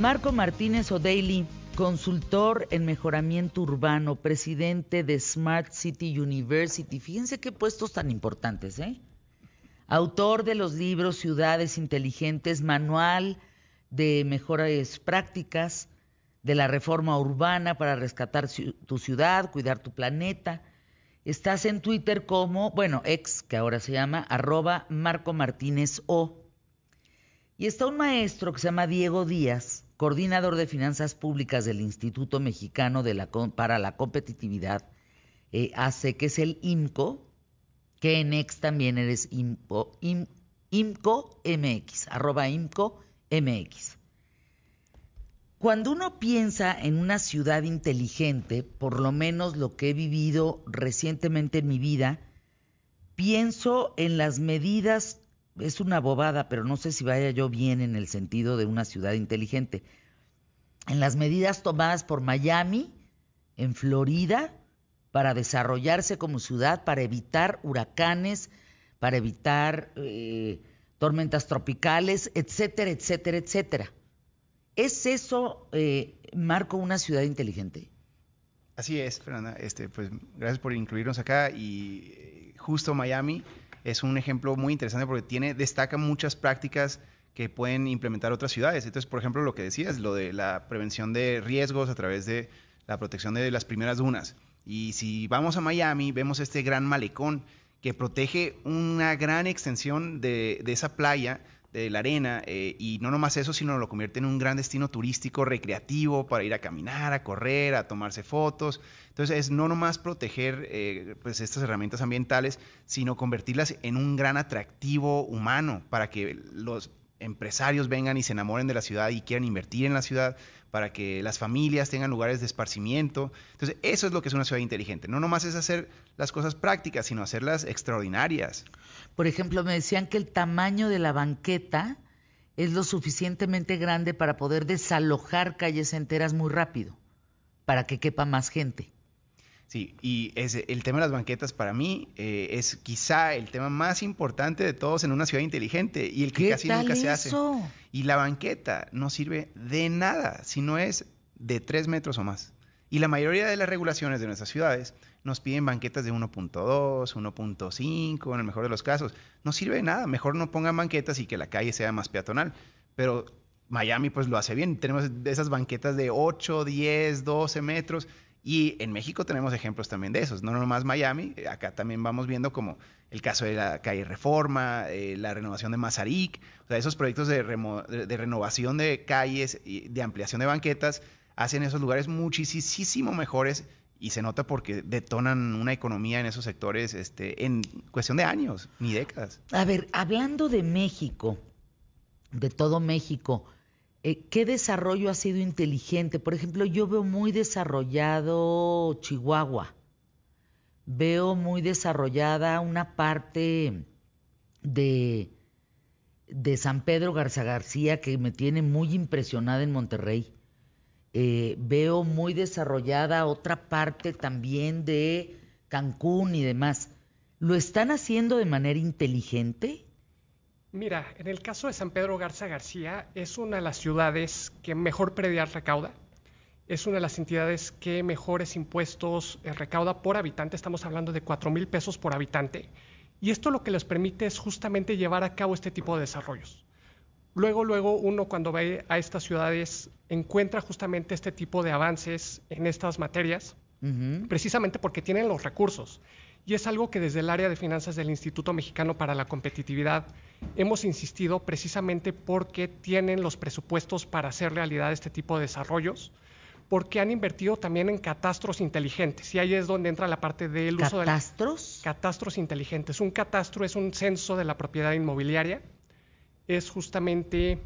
Marco Martínez O'Daly, consultor en mejoramiento urbano, presidente de Smart City University. Fíjense qué puestos tan importantes, ¿eh? Autor de los libros Ciudades Inteligentes, Manual de Mejores Prácticas, de la Reforma Urbana para rescatar tu ciudad, cuidar tu planeta. Estás en Twitter como, ex, que ahora se llama, @MarcoMartínezO. Y está un maestro que se llama Diego Díaz, coordinador de finanzas públicas del Instituto Mexicano para la Competitividad, que es el IMCO, que en ex también eres IMCO MX, @IMCO MX. Cuando uno piensa en una ciudad inteligente, por lo menos lo que he vivido recientemente en mi vida, pienso en las medidas, es una bobada, pero no sé si vaya yo bien en el sentido de una ciudad inteligente, en las medidas tomadas por Miami, en Florida, para desarrollarse como ciudad, para evitar huracanes, para evitar tormentas tropicales, etcétera, etcétera, etcétera. ¿Es eso, Marco, una ciudad inteligente? Así es, Fernanda. Pues gracias por incluirnos acá. Y justo Miami es un ejemplo muy interesante porque destaca muchas prácticas que pueden implementar otras ciudades. Entonces, por ejemplo, lo que decías, lo de la prevención de riesgos a través de la protección de las primeras dunas. Y si vamos a Miami, vemos este gran malecón que protege una gran extensión de esa playa, de la arena, y no nomás eso, sino lo convierte en un gran destino turístico recreativo para ir a caminar, a correr, a tomarse fotos. Entonces es no nomás proteger pues estas herramientas ambientales, sino convertirlas en un gran atractivo humano para que los empresarios vengan y se enamoren de la ciudad y quieran invertir en la ciudad, para que las familias tengan lugares de esparcimiento. Entonces eso es lo que es una ciudad inteligente. No nomás es hacer las cosas prácticas, sino hacerlas extraordinarias. Por ejemplo, me decían que el tamaño de la banqueta es lo suficientemente grande para poder desalojar calles enteras muy rápido, para que quepa más gente. Sí, y el tema de las banquetas para mí es quizá el tema más importante de todos en una ciudad inteligente y el que casi nunca se hace. Y la banqueta no sirve de nada si no es de 3 metros o más. Y la mayoría de las regulaciones de nuestras ciudades nos piden banquetas de 1.2, 1.5, en el mejor de los casos. No sirve de nada, mejor no pongan banquetas y que la calle sea más peatonal. Pero Miami pues lo hace bien, tenemos esas banquetas de 8, 10, 12 metros. Y en México tenemos ejemplos también de esos, no nomás Miami, acá también vamos viendo como el caso de la calle Reforma, la renovación de Mazarik, o sea, esos proyectos de renovación de calles y de ampliación de banquetas hacen esos lugares muchísimo mejores y se nota porque detonan una economía en esos sectores en cuestión de años, ni décadas. A ver, hablando de México, de todo México, ¿qué desarrollo ha sido inteligente? Por ejemplo, yo veo muy desarrollado Chihuahua, veo muy desarrollada una parte de, de San Pedro Garza García que me tiene muy impresionada en Monterrey. Veo muy desarrollada otra parte también de Cancún y demás. ¿Lo están haciendo de manera inteligente? Mira, en el caso de San Pedro Garza García, es una de las ciudades que mejor predial recauda. Es una de las entidades que mejores impuestos recauda por habitante. Estamos hablando de 4,000 pesos por habitante. Y esto lo que les permite es justamente llevar a cabo este tipo de desarrollos. Luego uno cuando ve a estas ciudades encuentra justamente este tipo de avances en estas materias, precisamente porque tienen los recursos. Y es algo que desde el área de finanzas del Instituto Mexicano para la Competitividad hemos insistido precisamente porque tienen los presupuestos para hacer realidad este tipo de desarrollos, porque han invertido también en catastros inteligentes. Y ahí es donde entra la parte del uso de catastros inteligentes. Un catastro es un censo de la propiedad inmobiliaria. Es justamente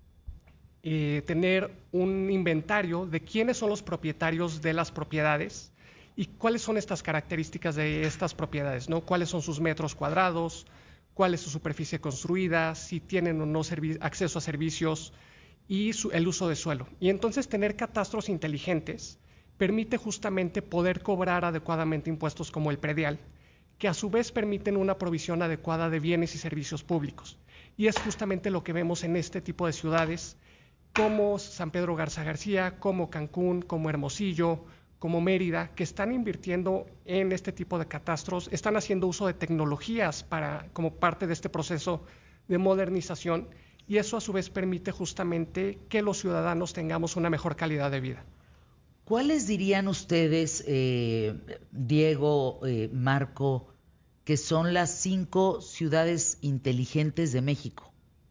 tener un inventario de quiénes son los propietarios de las propiedades y cuáles son estas características de estas propiedades, ¿no? Cuáles son sus metros cuadrados, cuál es su superficie construida, si tienen o no acceso a servicios y el uso de suelo. Y entonces tener catastros inteligentes permite justamente poder cobrar adecuadamente impuestos como el predial, que a su vez permiten una provisión adecuada de bienes y servicios públicos. Y es justamente lo que vemos en este tipo de ciudades como San Pedro Garza García, como Cancún, como Hermosillo, como Mérida, que están invirtiendo en este tipo de catastros, están haciendo uso de tecnologías como parte de este proceso de modernización, y eso a su vez permite justamente que los ciudadanos tengamos una mejor calidad de vida. ¿Cuáles dirían ustedes, Diego, Marco, que son las 5 ciudades inteligentes de México?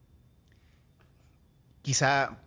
Quizá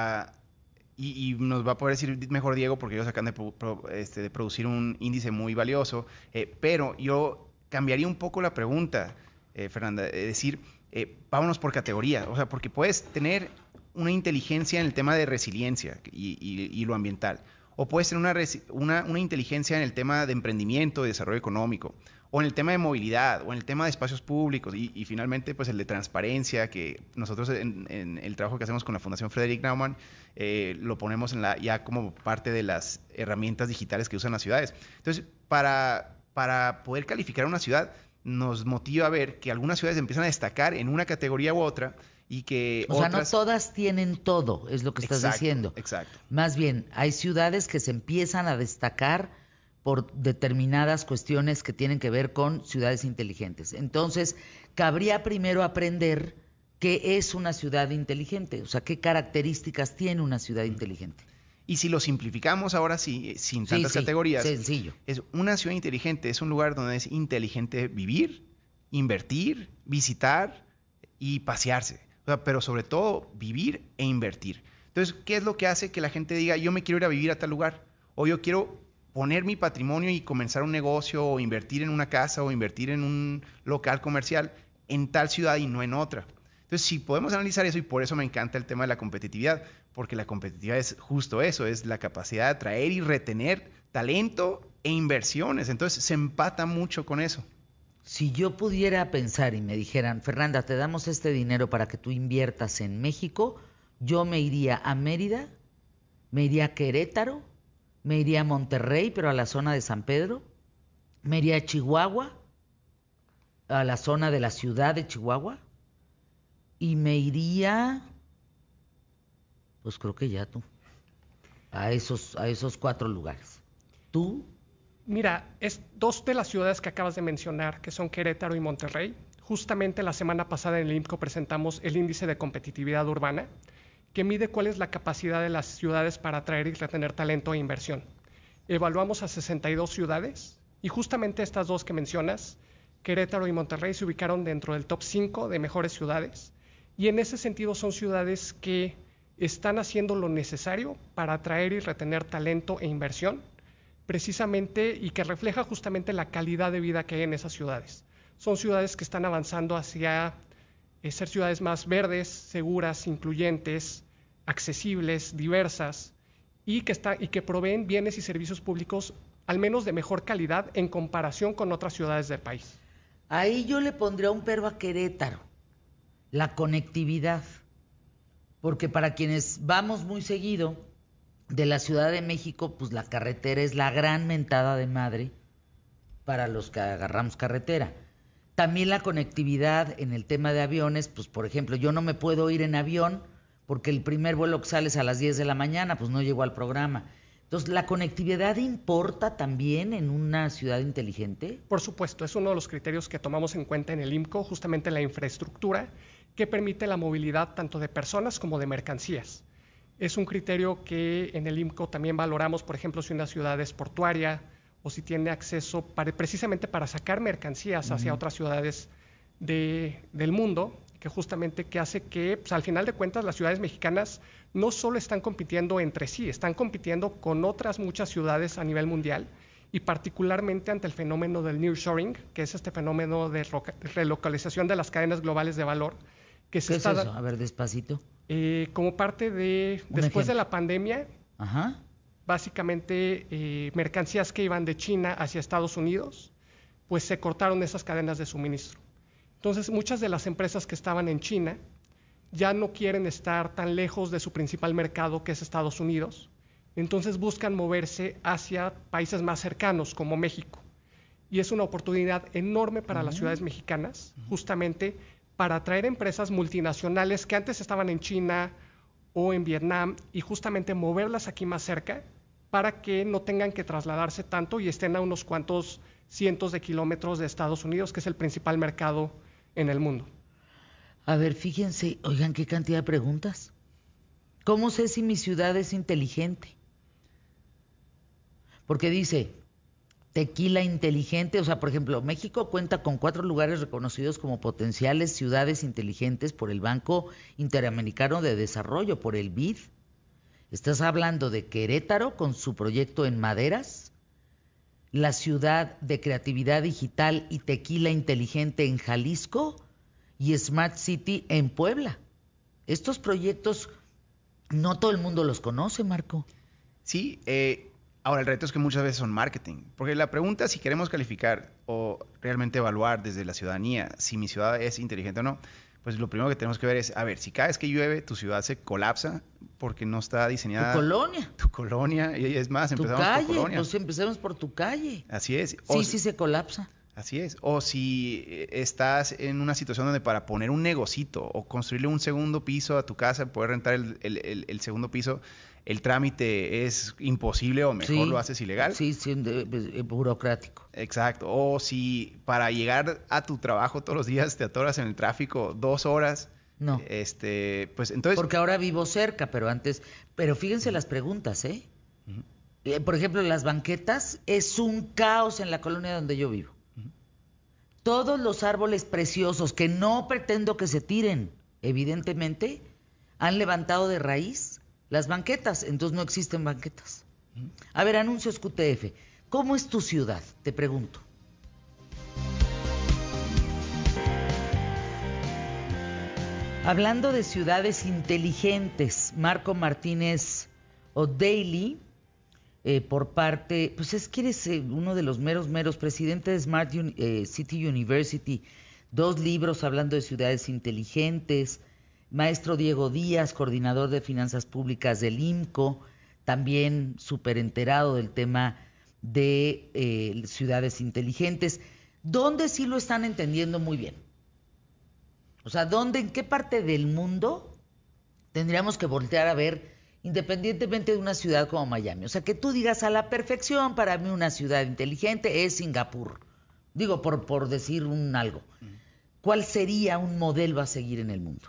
y nos va a poder decir mejor Diego, porque ellos acaban de producir un índice muy valioso, pero yo cambiaría un poco la pregunta, Fernanda, es decir, vámonos por categoría, o sea, porque puedes tener una inteligencia en el tema de resiliencia y lo ambiental, o puedes tener una inteligencia en el tema de emprendimiento, de desarrollo económico, o en el tema de movilidad, o en el tema de espacios públicos, y finalmente pues el de transparencia, que nosotros en el trabajo que hacemos con la Fundación Frederick Naumann lo ponemos ya como parte de las herramientas digitales que usan las ciudades. Entonces, para poder calificar una ciudad, nos motiva a ver que algunas ciudades empiezan a destacar en una categoría u otra, y que O sea, no todas tienen todo, es lo que estás diciendo. Exacto. Más bien, hay ciudades que se empiezan a destacar por determinadas cuestiones que tienen que ver con ciudades inteligentes. Entonces, cabría primero aprender qué es una ciudad inteligente, o sea, qué características tiene una ciudad inteligente. Y si lo simplificamos ahora sí, sin tantas categorías, sencillo. Es una ciudad inteligente, es un lugar donde es inteligente vivir, invertir, visitar y pasearse. O sea, pero sobre todo vivir e invertir. Entonces, ¿qué es lo que hace que la gente diga, yo me quiero ir a vivir a tal lugar? O yo quiero poner mi patrimonio y comenzar un negocio, o invertir en una casa, o invertir en un local comercial en tal ciudad y no en otra. Entonces, si podemos analizar eso, y por eso me encanta el tema de la competitividad, porque la competitividad es justo eso, es la capacidad de atraer y retener talento e inversiones. Entonces, se empata mucho con eso. Si yo pudiera pensar y me dijeran, Fernanda, te damos este dinero para que tú inviertas en México, yo me iría a Mérida, me iría a Querétaro, me iría a Monterrey, pero a la zona de San Pedro, me iría a Chihuahua, a la zona de la ciudad de Chihuahua, y me iría, pues creo que ya tú, a esos 4 lugares. ¿Tú? Mira, dos de las ciudades que acabas de mencionar, que son Querétaro y Monterrey. Justamente la semana pasada en el IMCO presentamos el índice de competitividad urbana, que mide cuál es la capacidad de las ciudades para atraer y retener talento e inversión. Evaluamos a 62 ciudades y justamente estas dos que mencionas, Querétaro y Monterrey, se ubicaron dentro del top 5 de mejores ciudades, y en ese sentido son ciudades que están haciendo lo necesario para atraer y retener talento e inversión, precisamente, y que refleja justamente la calidad de vida que hay en esas ciudades. Son ciudades que están avanzando hacia ser ciudades más verdes, seguras, incluyentes, accesibles, diversas, y que proveen bienes y servicios públicos al menos de mejor calidad en comparación con otras ciudades del país. Ahí yo le pondría un pero a Querétaro, la conectividad, porque para quienes vamos muy seguido de la Ciudad de México, pues la carretera es la gran mentada de madre para los que agarramos carretera. También la conectividad en el tema de aviones, pues por ejemplo, yo no me puedo ir en avión porque el primer vuelo que sale es a las 10 de la mañana, pues no llego al programa. Entonces, ¿la conectividad importa también en una ciudad inteligente? Por supuesto, es uno de los criterios que tomamos en cuenta en el IMCO, justamente la infraestructura que permite la movilidad tanto de personas como de mercancías. Es un criterio que en el IMCO también valoramos, por ejemplo, si una ciudad es portuaria o si tiene acceso precisamente para sacar mercancías hacia otras ciudades del mundo, que justamente que hace que, pues, al final de cuentas, las ciudades mexicanas no solo están compitiendo entre sí, están compitiendo con otras muchas ciudades a nivel mundial, y particularmente ante el fenómeno del nearshoring, que es este fenómeno de relocalización de las cadenas globales de valor. ¿Qué es eso? A ver, despacito. Como parte después de la pandemia, Ajá. básicamente mercancías que iban de China hacia Estados Unidos, pues se cortaron esas cadenas de suministro. Entonces, muchas de las empresas que estaban en China ya no quieren estar tan lejos de su principal mercado, que es Estados Unidos. Entonces buscan moverse hacia países más cercanos, como México. Y es una oportunidad enorme para las ciudades mexicanas, justamente para atraer empresas multinacionales que antes estaban en China o en Vietnam, y justamente moverlas aquí más cerca para que no tengan que trasladarse tanto y estén a unos cuantos cientos de kilómetros de Estados Unidos, que es el principal mercado en el mundo. A ver, fíjense, oigan, qué cantidad de preguntas. ¿Cómo sé si mi ciudad es inteligente? Porque dice, tequila inteligente, o sea, por ejemplo, México cuenta con 4 lugares reconocidos como potenciales ciudades inteligentes por el Banco Interamericano de Desarrollo, por el BID. Estás hablando de Querétaro con su proyecto en maderas, la ciudad de creatividad digital y tequila inteligente en Jalisco y Smart City en Puebla. Estos proyectos no todo el mundo los conoce, Marco. Sí, ahora el reto es que muchas veces son marketing, porque la pregunta si queremos calificar o realmente evaluar desde la ciudadanía si mi ciudad es inteligente o no, pues lo primero que tenemos que ver es, a ver, si cada vez que llueve tu ciudad se colapsa porque no está diseñada... Tu colonia, y es más, empezamos por colonia. Pues empecemos por tu calle. Así es. Sí se colapsa. Así es. O si estás en una situación donde para poner un negocito o construirle un segundo piso a tu casa, poder rentar el segundo piso, el trámite es imposible o mejor lo haces ilegal. Sí, burocrático. Exacto. O si para llegar a tu trabajo todos los días te atoras en el tráfico 2 horas. No. Pues entonces... Porque ahora vivo cerca, pero fíjense las preguntas, ¿eh? Por ejemplo, las banquetas es un caos en la colonia donde yo vivo. Todos los árboles preciosos que no pretendo que se tiren, evidentemente, han levantado de raíz las banquetas, entonces no existen banquetas. A ver, anuncios QTF. ¿Cómo es tu ciudad? Te pregunto. Hablando de ciudades inteligentes, Marco Martínez O'Daly, por parte, pues es que eres uno de los meros, presidente de Smart City University, 2 libros hablando de ciudades inteligentes, maestro Diego Díaz, coordinador de finanzas públicas del IMCO, también súper enterado del tema de ciudades inteligentes, ¿dónde sí lo están entendiendo muy bien? O sea, en qué parte del mundo tendríamos que voltear a ver, independientemente de una ciudad como Miami? O sea, que tú digas a la perfección, para mí una ciudad inteligente es Singapur. Digo, por decir algo. ¿Cuál sería un modelo a seguir en el mundo?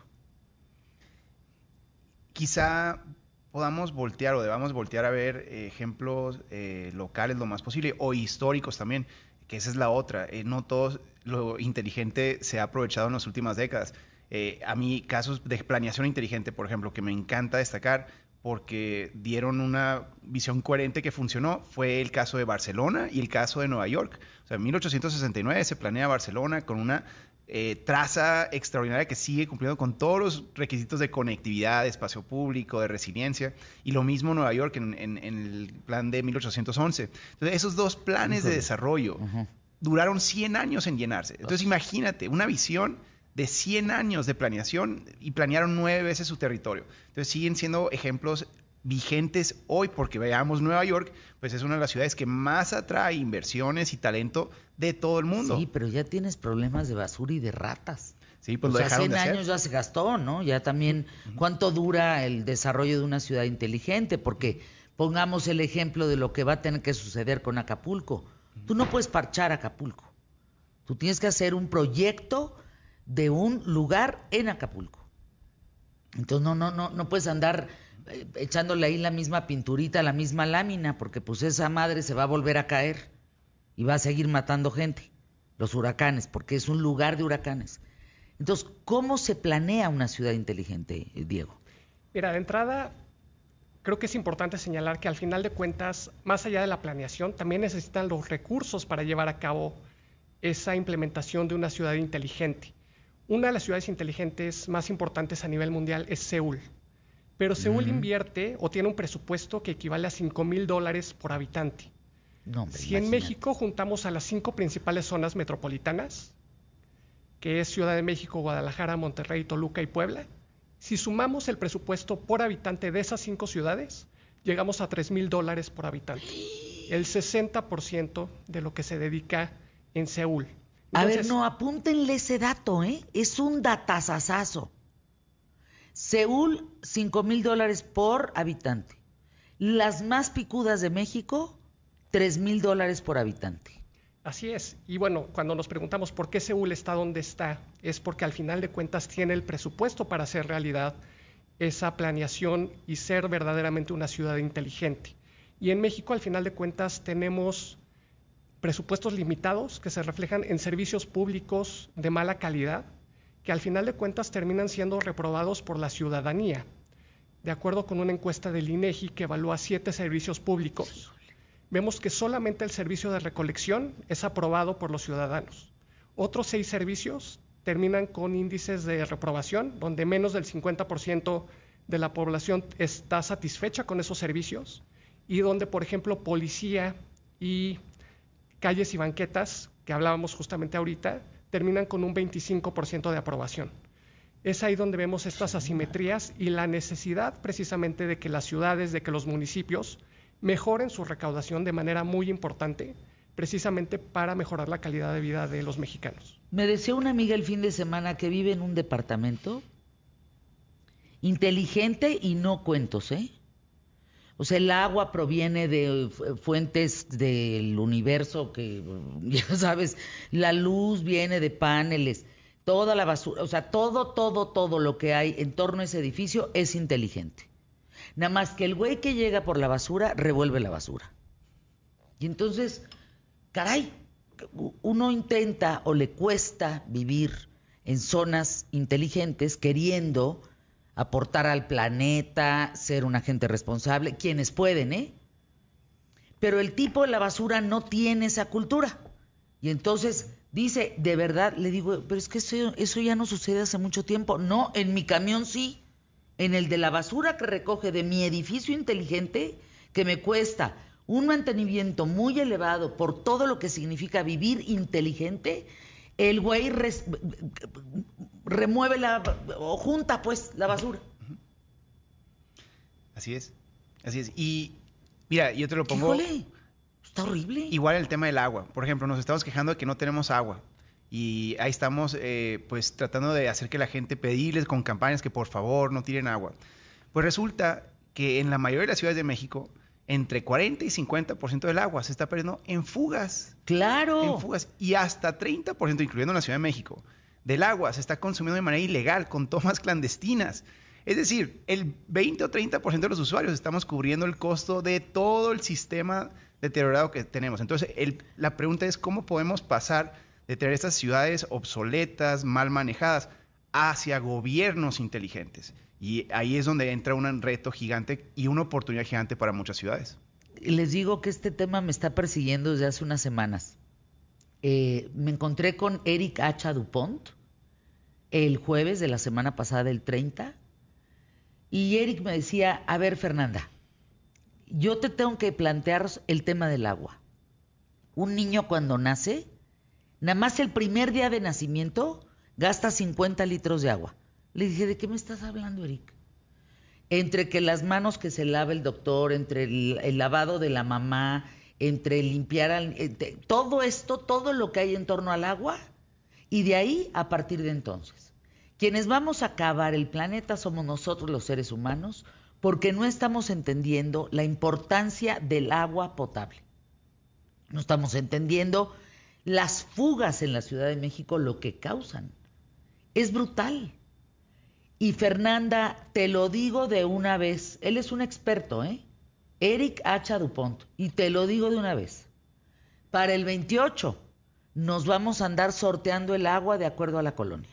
Quizá podamos voltear o debamos voltear a ver ejemplos locales lo más posible o históricos también, que esa es la otra. No todo lo inteligente se ha aprovechado en las últimas décadas. A mí casos de planeación inteligente, por ejemplo, que me encanta destacar porque dieron una visión coherente que funcionó, fue el caso de Barcelona y el caso de Nueva York. O sea, en 1869 se planea Barcelona con una traza extraordinaria que sigue cumpliendo con todos los requisitos de conectividad, de espacio público, de resiliencia, y lo mismo Nueva York en el plan de 1811. Entonces, esos 2 planes de desarrollo duraron 100 años en llenarse. Entonces, imagínate, una visión de 100 años de planeación y planearon 9 veces su territorio. Entonces, siguen siendo ejemplos vigentes hoy, porque veamos Nueva York, pues es una de las ciudades que más atrae inversiones y talento de todo el mundo. Sí, pero ya tienes problemas de basura y de ratas. Sí, pues lo dejaron de hacer. 100 años ya se gastó, ¿no? Ya también, ¿cuánto dura el desarrollo de una ciudad inteligente? Porque pongamos el ejemplo de lo que va a tener que suceder con Acapulco. Tú no puedes parchar Acapulco. Tú tienes que hacer un proyecto de un lugar en Acapulco. Entonces no puedes andar echándole ahí la misma pinturita, la misma lámina, porque pues esa madre se va a volver a caer y va a seguir matando gente, los huracanes, porque es un lugar de huracanes. Entonces, ¿cómo se planea una ciudad inteligente, Diego? Mira, de entrada, creo que es importante señalar que al final de cuentas, más allá de la planeación, también necesitan los recursos para llevar a cabo esa implementación de una ciudad inteligente. Una de las ciudades inteligentes más importantes a nivel mundial es Seúl. Pero Seúl invierte o tiene un presupuesto que equivale a $5,000 por habitante. No, hombre, si en México juntamos a las 5 principales zonas metropolitanas, que es Ciudad de México, Guadalajara, Monterrey, Toluca y Puebla, si sumamos el presupuesto por habitante de esas 5 ciudades, llegamos a $3,000 por habitante. El 60% de lo que se dedica en Seúl. Entonces, a ver, no, apúntenle ese dato, ¿eh? Es un datazazazo. Seúl, $5,000 por habitante. Las más picudas de México, $3,000 por habitante. Así es. Y bueno, cuando nos preguntamos por qué Seúl está donde está, es porque al final de cuentas tiene el presupuesto para hacer realidad esa planeación y ser verdaderamente una ciudad inteligente. Y en México, al final de cuentas, tenemos presupuestos limitados que se reflejan en servicios públicos de mala calidad, que al final de cuentas terminan siendo reprobados por la ciudadanía. De acuerdo con una encuesta del INEGI que evalúa 7 servicios públicos, vemos que solamente el servicio de recolección es aprobado por los ciudadanos. Otros 6 servicios terminan con índices de reprobación, donde menos del 50% de la población está satisfecha con esos servicios, y donde, por ejemplo, policía y calles y banquetas, que hablábamos justamente ahorita, terminan con un 25% de aprobación. Es ahí donde vemos estas asimetrías y la necesidad precisamente de que las ciudades, de que los municipios mejoren su recaudación de manera muy importante, precisamente para mejorar la calidad de vida de los mexicanos. Me decía una amiga el fin de semana que vive en un departamento inteligente y no cuentos, ¿eh? O sea, el agua proviene de fuentes del universo que, ya sabes, la luz viene de paneles, toda la basura, o sea, todo lo que hay en torno a ese edificio es inteligente. Nada más que el güey que llega por la basura revuelve la basura. Y entonces, caray, uno intenta o le cuesta vivir en zonas inteligentes queriendo aportar al planeta, ser un agente responsable, quienes pueden, ¿eh? Pero el tipo de la basura no tiene esa cultura. Y entonces dice, de verdad, le digo, pero es que eso ya no sucede hace mucho tiempo. No, en mi camión sí. En el de la basura que recoge de mi edificio inteligente, que me cuesta un mantenimiento muy elevado por todo lo que significa vivir inteligente, el güey remueve o junta pues la basura. Así es. Y mira, yo te lo pongo... Híjole, está horrible. Igual el tema del agua. Por ejemplo, nos estamos quejando de que no tenemos agua. Y ahí estamos pues tratando de hacer que la gente pedirles con campañas que por favor no tiren agua. Pues resulta que en la mayoría de las ciudades de México, entre 40 y 50% del agua se está perdiendo en fugas. Claro. En fugas. Y hasta 30%, incluyendo en la Ciudad de México, del agua se está consumiendo de manera ilegal, con tomas clandestinas. Es decir, el 20 o 30% de los usuarios estamos cubriendo el costo de todo el sistema deteriorado que tenemos. Entonces, la pregunta es cómo podemos pasar de tener estas ciudades obsoletas, mal manejadas, hacia gobiernos inteligentes. Y ahí es donde entra un reto gigante y una oportunidad gigante para muchas ciudades. Les digo que este tema me está persiguiendo desde hace unas semanas. Me encontré con Eric H. Dupont el jueves de la semana pasada, el 30, y Eric me decía, a ver, Fernanda, yo te tengo que plantear el tema del agua. Un niño cuando nace, nada más el primer día de nacimiento, gasta 50 litros de agua. Le dije, ¿de qué me estás hablando, Eric? Entre que las manos que se lava el doctor, entre el lavado de la mamá, entre limpiar, todo esto, todo lo que hay en torno al agua, y de ahí a partir de entonces. Quienes vamos a acabar el planeta somos nosotros los seres humanos, porque no estamos entendiendo la importancia del agua potable. No estamos entendiendo las fugas en la Ciudad de México, lo que causan. Es brutal. Y Fernanda, te lo digo de una vez, él es un experto, Eric H. Dupont, y te lo digo de una vez. Para el 28 nos vamos a andar sorteando el agua de acuerdo a la colonia.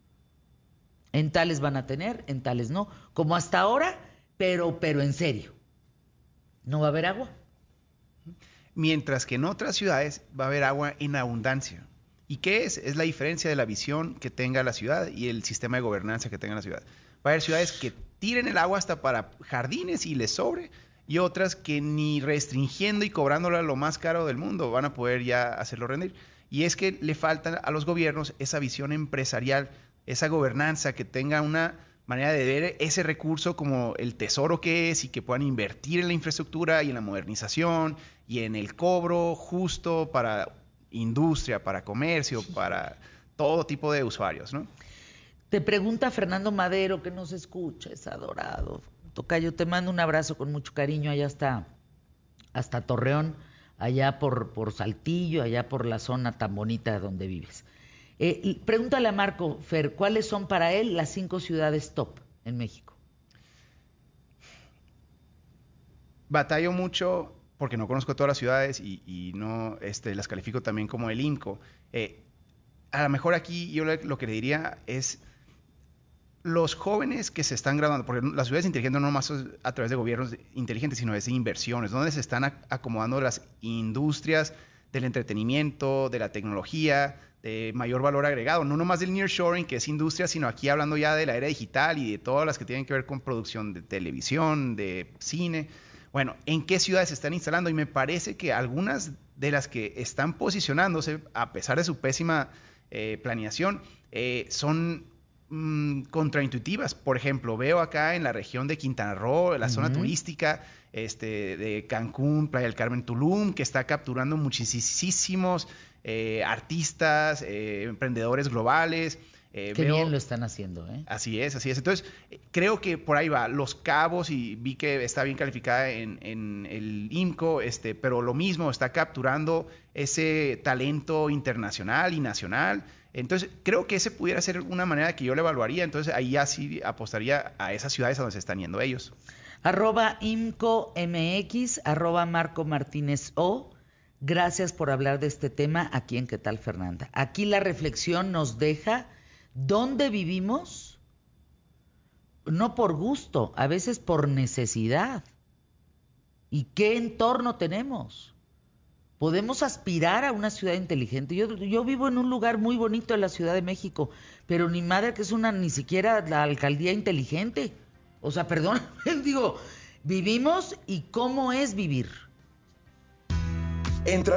En tales van a tener, en tales no, como hasta ahora, pero en serio. No va a haber agua. Mientras que en otras ciudades va a haber agua en abundancia. ¿Y qué es? Es la diferencia de la visión que tenga la ciudad y el sistema de gobernanza que tenga la ciudad. Va a haber ciudades que tiren el agua hasta para jardines y les sobre, y otras que ni restringiendo y cobrándola lo más caro del mundo van a poder ya hacerlo rendir. Y es que le falta a los gobiernos esa visión empresarial, esa gobernanza que tenga una manera de ver ese recurso como el tesoro que es y que puedan invertir en la infraestructura y en la modernización y en el cobro justo para industria, para comercio, para todo tipo de usuarios, ¿no? Te pregunta Fernando Madero, que nos escucha, es adorado. Tocayo, te mando un abrazo con mucho cariño allá hasta Torreón, allá por Saltillo, allá por la zona tan bonita donde vives. Pregúntale a Marco, Fer, ¿cuáles son para él las 5 ciudades top en México? Batallo mucho porque no conozco todas las ciudades y no las califico también como el INCO. A lo mejor aquí yo lo que le diría es los jóvenes que se están graduando, porque las ciudades inteligentes no nomás es a través de gobiernos inteligentes, sino es de inversiones, donde se están acomodando las industrias del entretenimiento, de la tecnología, de mayor valor agregado, no nomás del nearshoring, que es industria, sino aquí hablando ya de la era digital y de todas las que tienen que ver con producción de televisión, de cine. Bueno, ¿en qué ciudades se están instalando? Y me parece que algunas de las que están posicionándose, a pesar de su pésima planeación, son contraintuitivas. Por ejemplo, veo acá en la región de Quintana Roo, la zona turística de Cancún, Playa del Carmen, Tulum, que está capturando muchísimos artistas, emprendedores globales. Qué bien lo están haciendo, ¿eh? Así es, así es. Entonces, creo que por ahí va. Los Cabos, y vi que está bien calificada en el IMCO, pero lo mismo, está capturando ese talento internacional y nacional. Entonces, creo que ese pudiera ser una manera que yo le evaluaría. Entonces, ahí ya sí apostaría a esas ciudades a donde se están yendo ellos. @IMCOMX, @Marco Martínez O. Gracias por hablar de este tema aquí en ¿Qué tal, Fernanda? Aquí la reflexión nos deja dónde vivimos, no por gusto, a veces por necesidad. ¿Y qué entorno tenemos? Podemos aspirar a una ciudad inteligente. Yo vivo en un lugar muy bonito en la Ciudad de México, pero ni madre que es ni siquiera la alcaldía inteligente. O sea, perdón, digo, vivimos y cómo es vivir. Entra